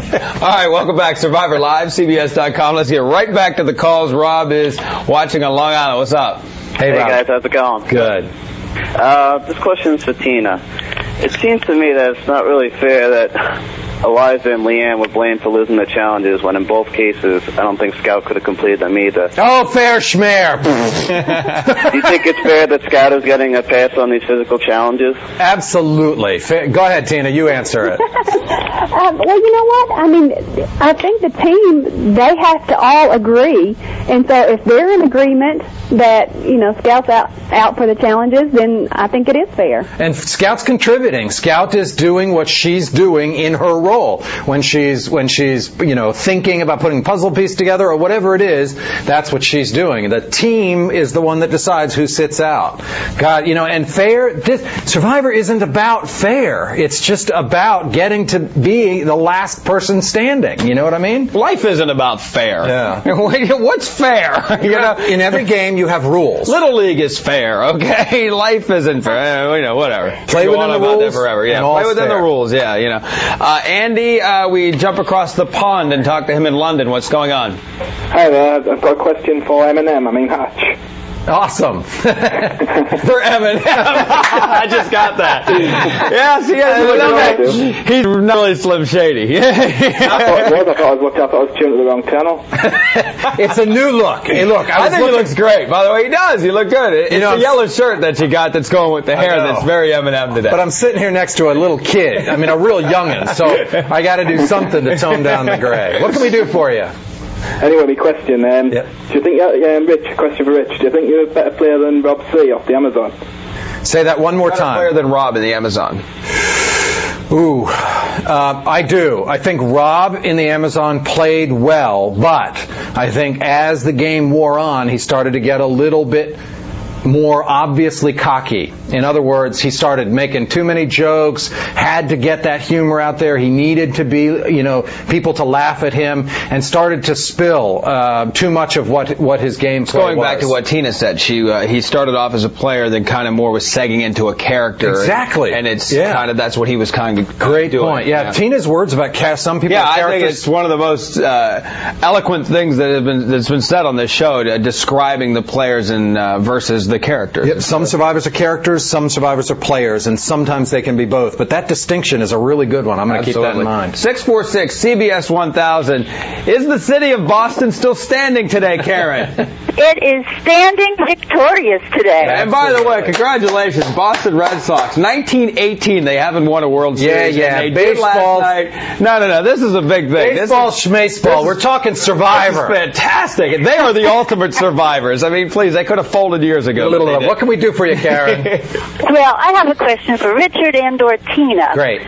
All right, welcome back. Survivor Live, CBS.com. Let's get right back to the calls. Rob is watching on Long Island. What's up? Hey, Rob. Guys, how's it going? Good. This question is for Tina. It seems to me that it's not really fair that Eliza and Leanne were blamed for losing the challenges when in both cases I don't think Scout could have completed them either. Oh, fair schmear. Do you think it's fair that Scout is getting a pass on these physical challenges? Absolutely. Go ahead, Tina. You answer it. Well, you know what? I mean, I think the team, they have to all agree. And so if they're in agreement that, Scout's out for the challenges, then I think it is fair. And Scout's contributing. Scout is doing what she's doing in her role. When she's thinking about putting a puzzle piece together or whatever it is, that's what she's doing. The team is the one that decides who sits out. God, and fair, Survivor isn't about fair. It's just about getting to be the last person standing. You know what I mean? Life isn't about fair. Yeah. What's fair? In every game you have rules. Little League is fair, okay? Life isn't fair. Whatever. Play within the rules. Forever. Yeah, play within the rules. Yeah, Andy, we jump across the pond and talk to him in London. What's going on? Hi there. I've got a question for Hatch. Awesome. For Eminem. I just got that. Yes, he's really Slim Shady. I thought I was tuned to the wrong channel. It's a new look. Hey, look, I think he looks great. By the way, he does. He look good. It's the yellow shirt that you got that's going with the hair that's very Eminem today. But I'm sitting here next to a little kid. I mean, a real youngin'. So I got to do something to tone down the gray. What can we do for you? Anyway, my question, do you think, Rich, question for Rich, do you think you're a better player than Rob C off the Amazon? Say that one more time. Better player than Rob in the Amazon. Ooh, I do. I think Rob in the Amazon played well, but I think as the game wore on, he started to get a little bit more obviously cocky. In other words, he started making too many jokes, had to get that humor out there. He needed to be, people to laugh at him, and started to spill too much of what his game play was. Going back to what Tina said, he started off as a player, then kind of more was segging into a character. Exactly. And it's kind of, that's what he was kind of Great doing. point. Yeah, Tina's words about some people I characters. think it's one of the most eloquent things that's been said on this show, describing the players and versus the characters. Yep, some survivors are characters, some survivors are players, and sometimes they can be both. But that distinction is a really good one. I'm going to keep that in mind. 646 CBS 1000. Is the city of Boston still standing today, Karen? It is standing victorious today. And by the way, congratulations, Boston Red Sox. 1918, they haven't won a World Series. Yeah. They did last night. No, this is a big thing. Baseball, schmaceball. We're talking Survivor. This is fantastic. They are the ultimate survivors. I mean, please, they could have folded years ago. What can we do for you, Karen? Well, I have a question for Richard and/or Tina. Great.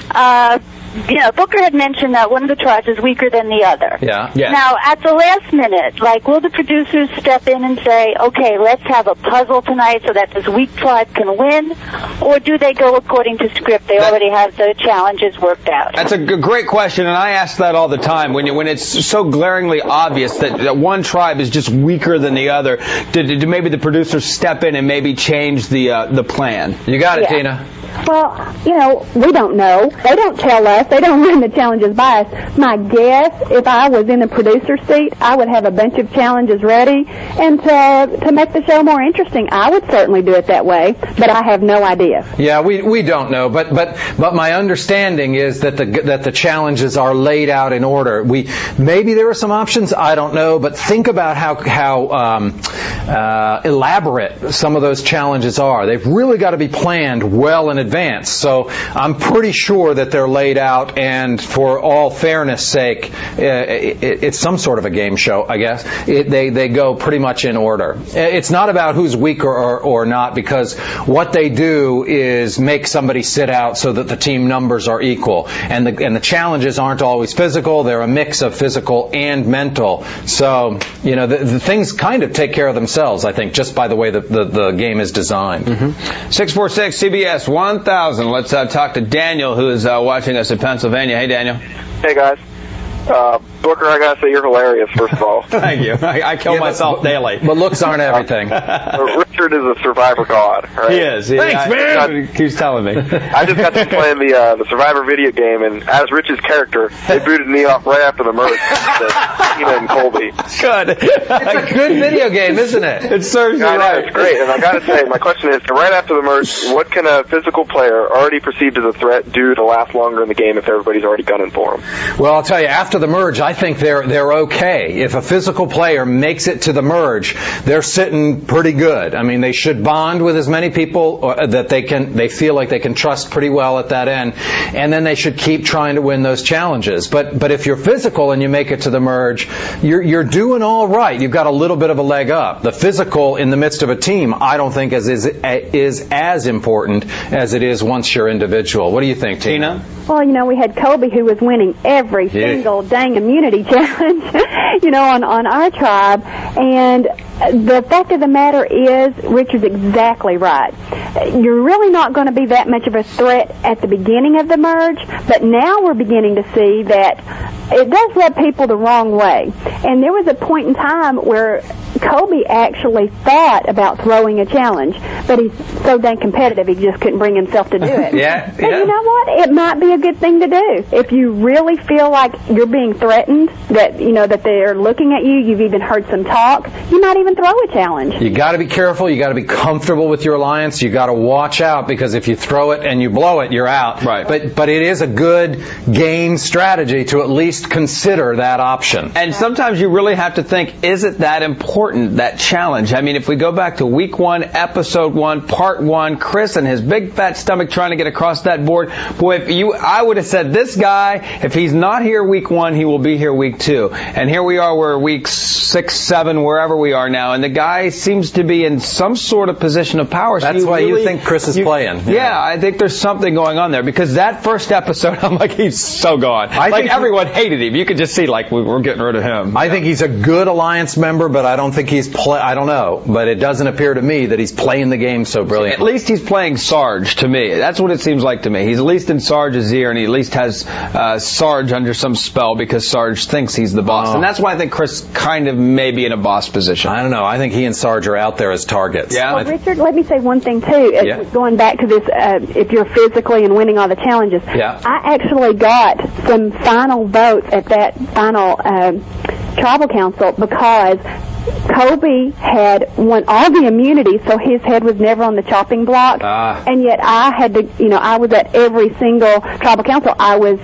Booker had mentioned that one of the tribes is weaker than the other. Yeah. Now, at the last minute, will the producers step in and say, okay, let's have a puzzle tonight so that this weak tribe can win? Or do they go according to script? They already have the challenges worked out. That's a great question, and I ask that all the time. When it's so glaringly obvious that one tribe is just weaker than the other, do maybe the producers step in and maybe change the plan? You got it, Tina. Well, we don't know. They don't tell us. They don't run the challenges by us. My guess, if I was in the producer seat, I would have a bunch of challenges ready. And to make the show more interesting, I would certainly do it that way. But I have no idea. Yeah, we don't know. But my understanding is that the challenges are laid out in order. Maybe there are some options. I don't know. But think about how elaborate some of those challenges are. They've really got to be planned well in advance. So I'm pretty sure that they're laid out, and for all fairness sake, it's some sort of a game show, I guess. They go pretty much in order. It's not about who's weaker or not, because what they do is make somebody sit out so that the team numbers are equal. And the challenges aren't always physical. They're a mix of physical and mental. So, the things kind of take care of themselves, I think, just by the way the game is designed. 646 CBS 1000. Let's talk to Daniel, who is watching us in Pennsylvania. Hey, Daniel. Hey, guys. Booker, I gotta say you're hilarious, first of all. Thank you. I kill myself daily. But looks aren't everything. Richard is a survivor god, right? He is. Thanks, man. He keeps telling me. I just got to playing the Survivor video game, and as Rich's character, they booted me off right after the merge. Tina and Colby. Good. It's a good video game, isn't it? It serves you I know, right. it's great. And I gotta say, my question is, right after the merge, what can a physical player already perceived as a threat do to last longer in the game if everybody's already gunning for him? Well, I'll tell you, after the merge, I think they're okay. If a physical player makes it to the merge, they're sitting pretty good. I mean, they should bond with as many people that they feel like they can trust pretty well at that end, and then they should keep trying to win those challenges. But if you're physical and you make it to the merge, you're doing all right. You've got a little bit of a leg up. The physical in the midst of a team, I don't think is as important as it is once you're individual. What do you think, Tina? Well, we had Colby who was winning every single dang immunity challenge, on our tribe. And the fact of the matter is, Richard's exactly right. You're really not going to be that much of a threat at the beginning of the merge, but now we're beginning to see that it does rub people the wrong way. And there was a point in time where Colby actually thought about throwing a challenge, but he's so dang competitive he just couldn't bring himself to do it. But you know what? It might be a good thing to do. If you really feel like you're being threatened, that that they're looking at you, you've even heard some talk, you might even throw a challenge. You got to be careful. You got to be comfortable with your alliance. You got to watch out, because if you throw it and you blow it, you're out. Right. But it is a good game strategy to at least consider that option. And sometimes you really have to think, is it that important, that challenge? I mean, if we go back to week 1, episode 1, part 1, Chris and his big fat stomach trying to get across that board, boy, I would have said, this guy, if he's not here week 1, he will be here week 2. And here we are, we're week 6, 7, wherever we are now, and the guy seems to be in some sort of position of power. So That's why you think Chris is playing. Yeah, I think there's something going on there, because that first episode, I'm like, he's so gone. Everyone hated him. You could just see, we're getting rid of him. I think he's a good alliance member, but I don't think I don't know, but it doesn't appear to me that he's playing the game so brilliantly. At least he's playing Sarge, to me. That's what it seems like to me. He's at least in Sarge's ear, and he at least has Sarge under some spell, because Sarge thinks he's the boss. And that's why I think Chris kind of may be in a boss position. I don't know. I think he and Sarge are out there as targets. Yeah. Well, Richard, let me say one thing, too. Going back to this, if you're physically and winning all the challenges, I actually got some final votes at that final tribal council because Colby had won all the immunity, so his head was never on the chopping block. And yet I had to, I was at every single tribal council.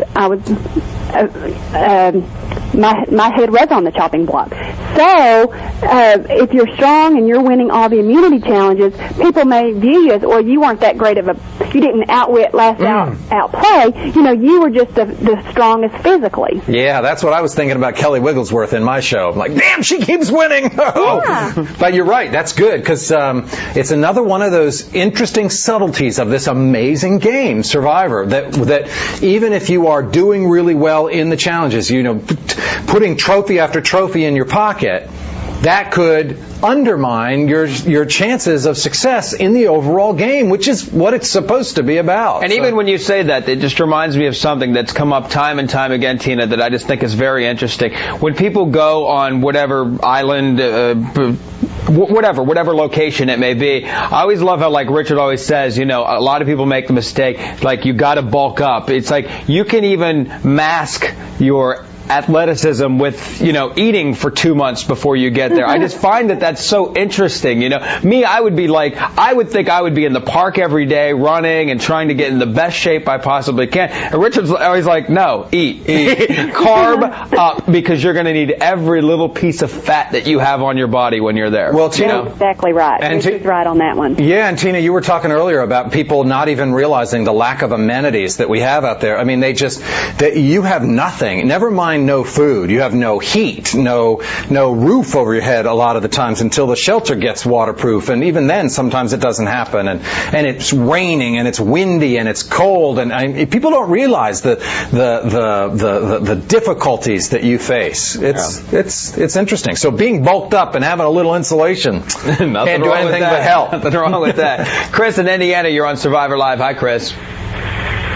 My head was on the chopping block. So, if you're strong and you're winning all the immunity challenges, people may view you as, well, you weren't that great of you didn't outwit, outplay. You were just the strongest physically. Yeah, that's what I was thinking about Kelly Wigglesworth in my show. I'm like, damn, she keeps winning. But you're right, that's good, because it's another one of those interesting subtleties of this amazing game, Survivor, that even if you are doing really well in the challenges, putting trophy after trophy in your pocket, that could undermine your chances of success in the overall game, which is what it's supposed to be about. And even when you say that, it just reminds me of something that's come up time and time again, Tina, that I just think is very interesting. When people go on whatever island, whatever location it may be, I always love how, like Richard always says, a lot of people make the mistake, you got to bulk up. It's like you can even mask your athleticism with, eating for 2 months before you get there. I just find that that's so interesting. Me, I would think I would be in the park every day running and trying to get in the best shape I possibly can. And Richard's always like, no, eat. Carb up, because you're going to need every little piece of fat that you have on your body when you're there. Well, Tina, exactly right. And Richard's right on that one. Yeah, and Tina, you were talking earlier about people not even realizing the lack of amenities that we have out there. I mean, you have nothing. Never mind no food. You have no heat, no roof over your head a lot of the times until the shelter gets waterproof, and even then sometimes it doesn't happen, and it's raining and it's windy and it's cold, and people don't realize the difficulties that you face. It's interesting. So being bulked up and having a little insulation can't do anything but help. Nothing wrong with that. Chris in Indiana, you're on Survivor Live. Hi, Chris.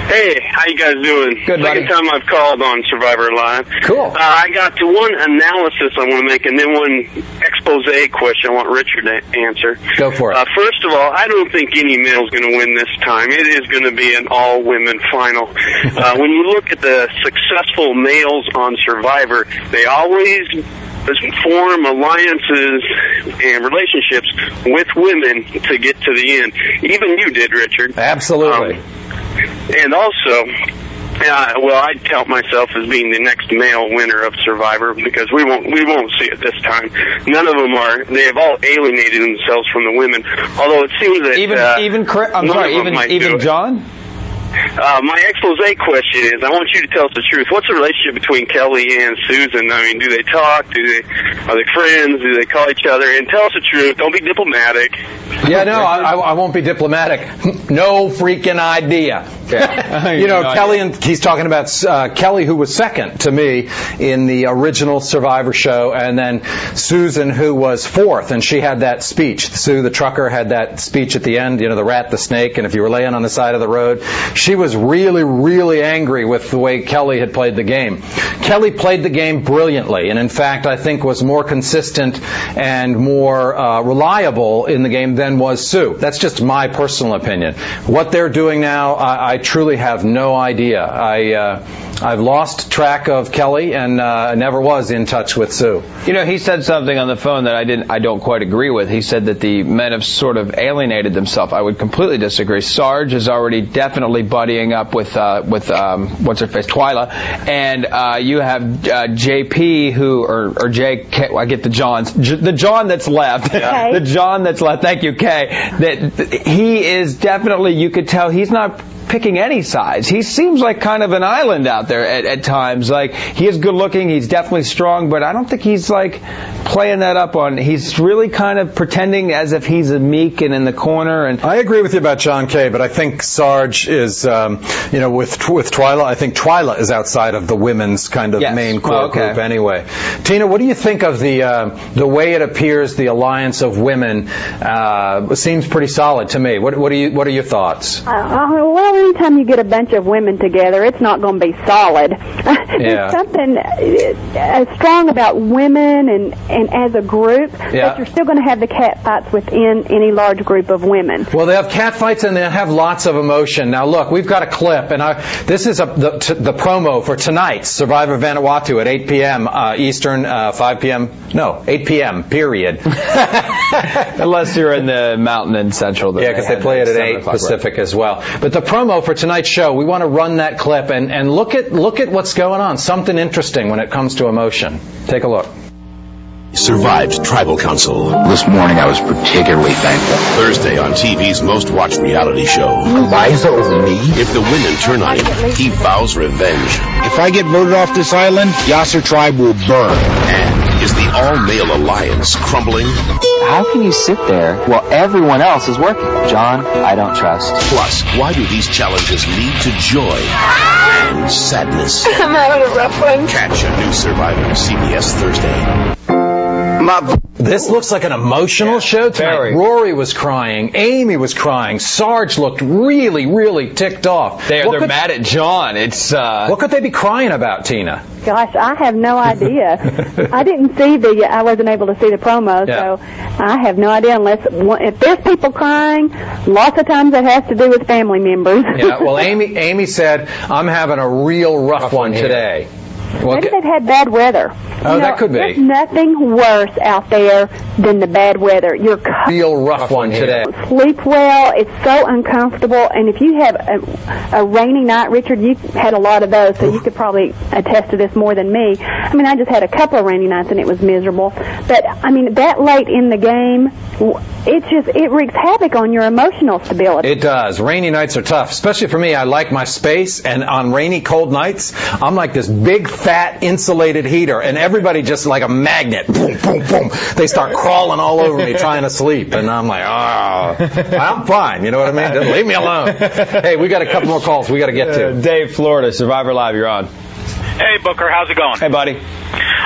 Hey, how you guys doing? Good, buddy. Second time I've called on Survivor Live. Cool. I got to one analysis I want to make, and then one expose question I want Richard to answer. Go for it. First of all, I don't think any male's going to win this time. It is going to be an all-women final. When you look at the successful males on Survivor, they always form alliances and relationships with women to get to the end. Even you did, Richard. Absolutely. And also, I count myself as being the next male winner of Survivor because we won't see it this time. None of them are. They have all alienated themselves from the women. Although it seems that even John. My expose question is, I want you to tell us the truth. What's the relationship between Kelly and Susan? I mean, do they talk? Are they friends? Do they call each other? And tell us the truth. Don't be diplomatic. Yeah, no, I won't be diplomatic. No freaking idea. Yeah. Kelly, he's talking about Kelly, who was second to me in the original Survivor show, and then Susan, who was fourth, and she had that speech. Sue, the trucker, had that speech at the end, the rat, the snake, and if you were laying on the side of the road. She was really, really angry with the way Kelly had played the game. Kelly played the game brilliantly, and in fact, I think was more consistent and more reliable in the game than was Sue. That's just my personal opinion. What they're doing now, I truly have no idea. I've lost track of Kelly and never was in touch with Sue. He said something on the phone that I don't quite agree with. He said that the men have sort of alienated themselves. I would completely disagree. Sarge is already definitely buddying up with what's her face, Twyla, and you have JP or Jake. I get the Johns, the John that's left, the John that's left. Thank you, Kay. That he is definitely. You could tell he's not picking any sides. He seems like kind of an island out there at times. Like, he is good looking, he's definitely strong, but I don't think he's like playing that up on. He's really kind of pretending as if he's a meek and in the corner. And I agree with you about John Kay, but I think Sarge is, with Twyla. I think Twyla is outside of the women's kind of main core group anyway. Tina, what do you think of the way it appears the alliance of women seems pretty solid to me? What are your thoughts? Well, anytime you get a bunch of women together, it's not going to be solid. There's something strong about women and as a group, but you're still going to have the cat fights within any large group of women. Well, they have cat fights and they have lots of emotion. Now, look, we've got a clip, and this is the promo for tonight's Survivor Vanuatu at 8 p.m. Eastern, 8 p.m., period. Unless you're in the mountain in Central. Yeah, because they play it at 8 Pacific as well. But the promo for tonight's show, we want to run that clip and look at what's going on. Something interesting when it comes to emotion. Take a look. Survived Tribal Council. This morning I was particularly thankful. Thursday on TV's most watched reality show. Liza over me? If the women turn on him, he vows revenge. If I get voted off this island, Yasser Tribe will burn. And is the all-male alliance crumbling? How can you sit there while everyone else is working? John, I don't trust. Plus, why do these challenges lead to joy and sadness? I'm having a rough one. Catch a new Survivor, CBS Thursday. This looks like an emotional show tonight. Rory was crying. Amy was crying. Sarge looked really, really ticked off. They're mad at John. What could they be crying about, Tina? Gosh, I have no idea. I wasn't able to see the promo, so I have no idea if there's people crying, lots of times it has to do with family members. Yeah, well, Amy said, I'm having a real rough one today. Maybe they've had bad weather. That could be. There's nothing worse out there than the bad weather. You're real rough one today. Sleep well. It's so uncomfortable. And if you have a rainy night, Richard, you've had a lot of those, so you could probably attest to this more than me. I mean, I just had a couple of rainy nights and it was miserable. But, I mean, that late in the game, it wreaks havoc on your emotional stability. It does. Rainy nights are tough, especially for me. I like my space, and on rainy, cold nights, I'm like this big, fat, insulated heater, and everybody just like a magnet. Boom, boom, boom. They start crawling all over me trying to sleep, and I'm like, I'm fine. You know what I mean? Just leave me alone. Hey, we got a couple more calls we got to get to. Dave, Florida, Survivor Live, you're on. Hey, Booker, how's it going? Hey, buddy.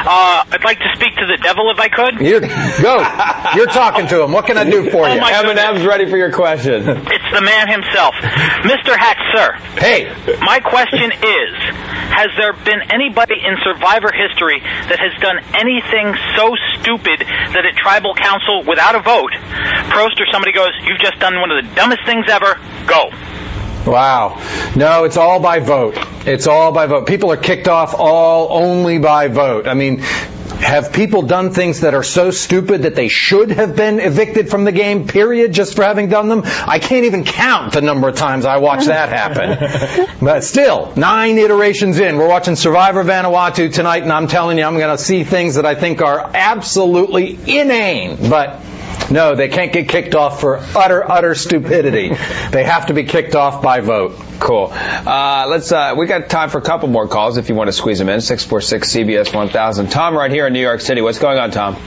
I'd like to speak to the devil if I could. Go. You're talking to him. What can I do for you? M&M's ready for your question. It's the man himself. Mr. Hatch, sir. Hey. My question is, has there been anybody in Survivor history that has done anything so stupid that at Tribal Council, without a vote, Prost or somebody goes, you've just done one of the dumbest things ever, go? Wow. No, it's all by vote. It's all by vote. People are kicked off only by vote. I mean, have people done things that are so stupid that they should have been evicted from the game, period, just for having done them? I can't even count the number of times I watched that happen. But still, 9 iterations in. We're watching Survivor Vanuatu tonight, and I'm telling you, I'm going to see things that I think are absolutely inane. But no, they can't get kicked off for utter stupidity. They have to be kicked off by vote. Cool. We got time for a couple more calls if you want to squeeze them in. 646-CBS-1000. Tom right here in New York City. What's going on, Tom?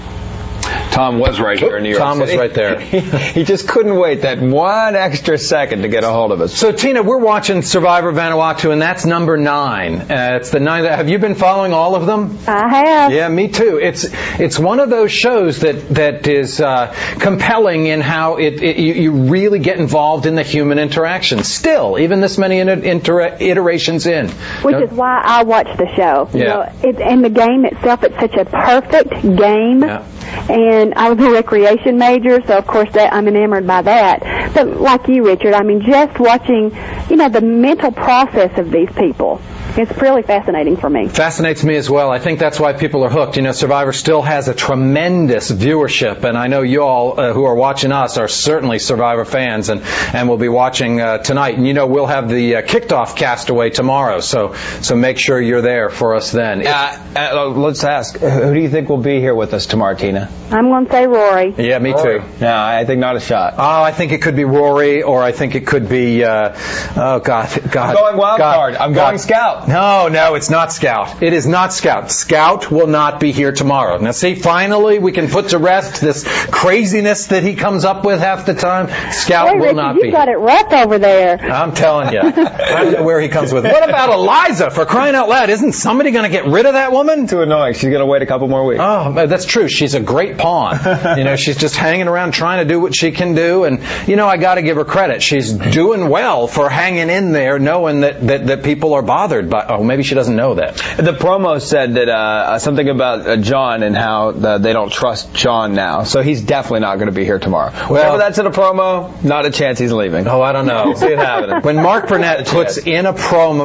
Tom was right here in New York Tom City. was right there. He just couldn't wait that one extra second to get a hold of us. So, Tina, we're watching Survivor Vanuatu, and that's number 9. It's the 9. Have you been following all of them? I have. Yeah, me too. It's one of those shows that is compelling in how you really get involved in the human interaction. Still, even this many iterations in. Which is why I watch the show. Yeah. And the game itself, it's such a perfect game. Yeah. And I was a recreation major, so of course I'm enamored by that. But like you, Richard, I mean, just watching, the mental process of these people. It's really fascinating for me. Fascinates me as well. I think that's why people are hooked. Survivor still has a tremendous viewership, and I know you all who are watching us are certainly Survivor fans, and will be watching tonight. And we'll have the kicked off Castaway tomorrow, so make sure you're there for us then. Let's ask, who do you think will be here with us tomorrow, Tina? I'm going to say Rory. Yeah, me too. No, I think not a shot. Oh, I think it could be Rory, or I think it could be, God. I'm going wild card. I'm going Scout. No, it's not Scout. It is not Scout. Scout will not be here tomorrow. Now, see, finally we can put to rest this craziness that he comes up with half the time. Scout will not be here. You got it rough over there. I'm telling you. I don't know where he comes with. What about Eliza, for crying out loud? Isn't somebody going to get rid of that woman? Too annoying. She's going to wait a couple more weeks. Oh, that's true. She's a great pawn. She's just hanging around trying to do what she can do. And, I got to give her credit. She's doing well for hanging in there, knowing that people are bothered by. Oh, maybe she doesn't know that. The promo said that something about John and how they don't trust John now. So he's definitely not going to be here tomorrow. Whatever that's in a promo, not a chance he's leaving. Oh, I don't know. See it happening. When Mark Burnett puts in the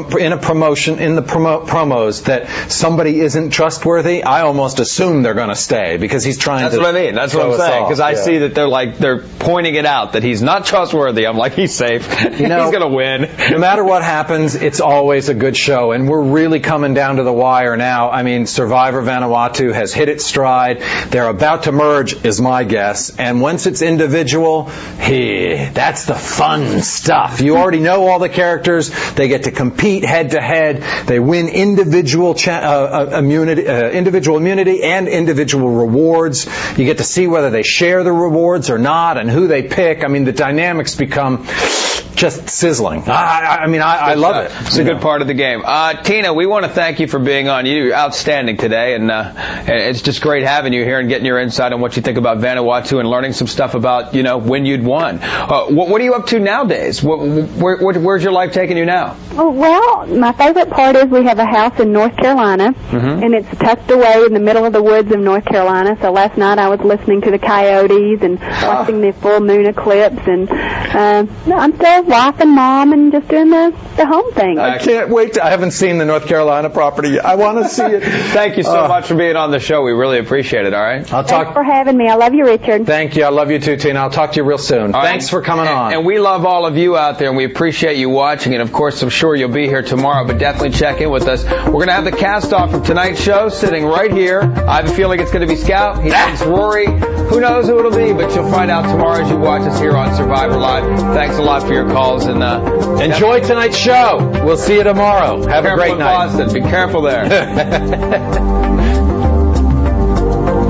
promos that somebody isn't trustworthy, I almost assume they're going to stay because he's trying That's to. what I mean. That's what I'm saying. Because I see that they're pointing it out that he's not trustworthy. I'm like, he's safe. He's going to win. No matter what happens, it's always a good show. And we're really coming down to the wire now. I mean, Survivor Vanuatu has hit its stride. They're about to merge, is my guess. And once it's individual, that's the fun stuff. You already know all the characters. They get to compete head to head. They win individual immunity and individual rewards. You get to see whether they share the rewards or not and who they pick. I mean, the dynamics become just sizzling. I love it. It's a good part of the game. Tina, we want to thank you for being on. You're outstanding today, and it's just great having you here and getting your insight on what you think about Vanuatu and learning some stuff about, when you'd won. What are you up to nowadays? Where's your life taking you now? Oh, well, my favorite part is we have a house in North Carolina, and it's tucked away in the middle of the woods of North Carolina. So last night I was listening to the coyotes and watching the full moon eclipse, and I'm still wife and mom and just doing the home thing. I can't wait. I haven't seen the North Carolina property yet. I want to see it. Thank you so much for being on the show. We really appreciate it, all right? Thanks for having me. I love you, Richard. Thank you. I love you too, Tina. I'll talk to you real soon. Thanks for coming on. And we love all of you out there, and we appreciate you watching. And, of course, I'm sure you'll be here tomorrow, but definitely check in with us. We're going to have the cast-off of tonight's show sitting right here. I have a feeling it's going to be Scout. He thinks Rory. Who knows who it'll be, but you'll find out tomorrow as you watch us here on Survivor Live. Thanks a lot for your calls. And enjoy tonight's show. We'll see you tomorrow. Have a great night. Boston. Be careful there.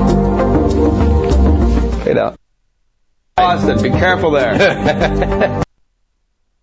Boston. Be careful there.